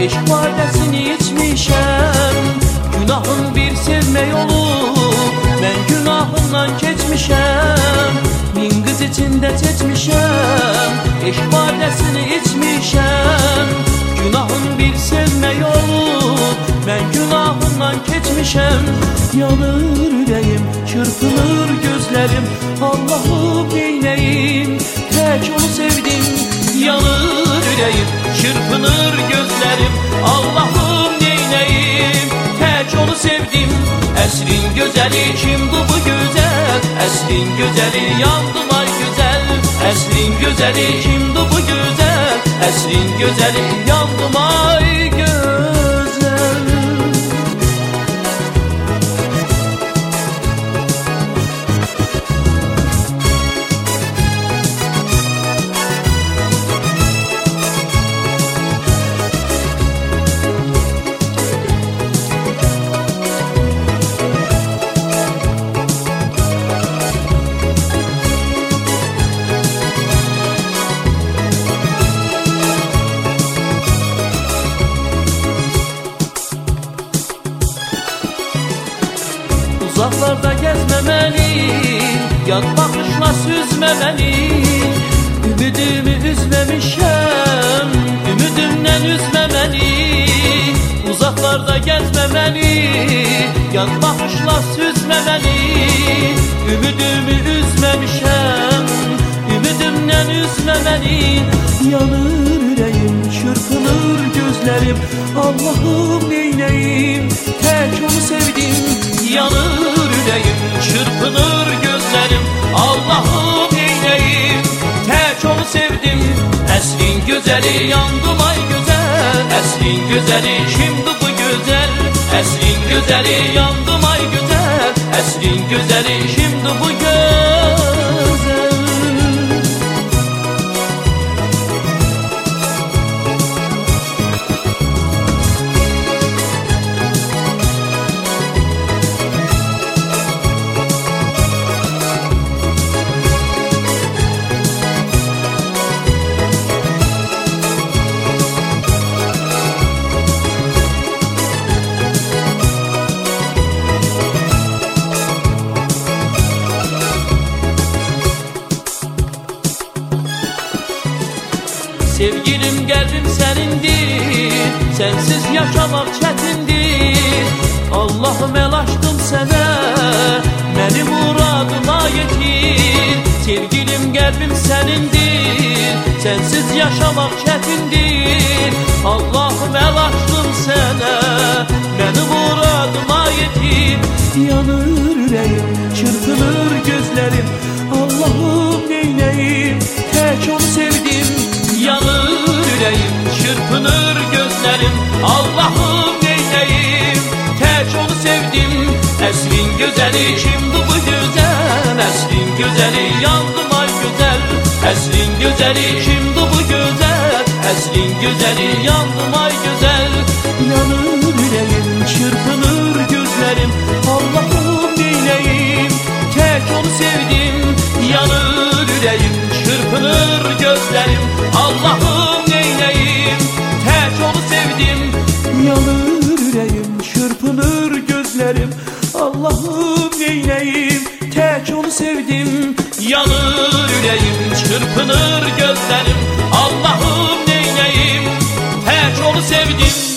eşq vadəsini içmişəm. Günahım bir sevmək olub, mən günahından keçmişəm. Min qız içində seçmişəm, eşq vadəsini içmişəm. Günahım bir sevmək olub, mən günahından keçmişəm. Yanır ürəyim, çırpınır gözlərim, Allahım neynəyim, tək onu sevdim. Yanır ürəyim, çırpınır gözlərim, Allahım neynəyim, tək onu sevdim. Əsrin gözəli kimdir bu gözəl, əsrin gözəli yandım ay gözəl. Əsrin gözəli kimdir bu gözəl, əsrin gözəli yandım ay gözəl. Uzaqlarda gəzməməni, yad baxışla süzməməni. Ümidimi üzməmişəm, ümidimdən üzməməni. Uzaqlarda gəzməməni, yad baxışla süzməməni. Ümidimi üzməmişəm, ümidimdən üzməməni. Yanır ürəyim, çırpınır gözlərim, Allahım neynəyim, tək onu sevdim. Yanır ürəyim, çırpınır gözlərim, Allahım neynəyim, tək onu sevdim. Əsrin gözəli yandım ay gözəl, əsrin gözəli kimdir bu gözəl. Əsrin gözəli yandım ay gözəl, əsrin gözəli kimdir bu gözəl. Sevgilim qəlbim sənindir, sənsiz yaşamaq çətindir. Allahım əl açdım sənə, məni muradıma yetir. Sevgilim qəlbim sənindir, sənsiz yaşamaq çətindir. Allahım əl açdım sənə, məni muradıma yetir. Yanır ürəyim, çırpınır gözlərim, Allahım neynəyim, tək onu sevdim. Yanır ürəyim, çırpınır gözlərim, Allahım neynəyim, tək onu sevdim. Əsrin gözəli kimdir bu gözəl, əsrin gözəli yandım ay gözəl. Əsrin gözəli kimdir bu gözəl, əsrin gözəli yandım ay gözəl. Yanır ürəyim, çırpınır gözlərim, Allahım neynəyim, tək onu sevdim. Yanır ürəyim, çırpınır gözlərim, Allahım neynəyim, tək onu sevdim. Yanır ürəyim, çırpınır gözlərim, Allahım neynəyim, tək onu sevdim. Yanır ürəyim, çırpınır gözlərim, Allahım neynəyim, tək onu sevdim.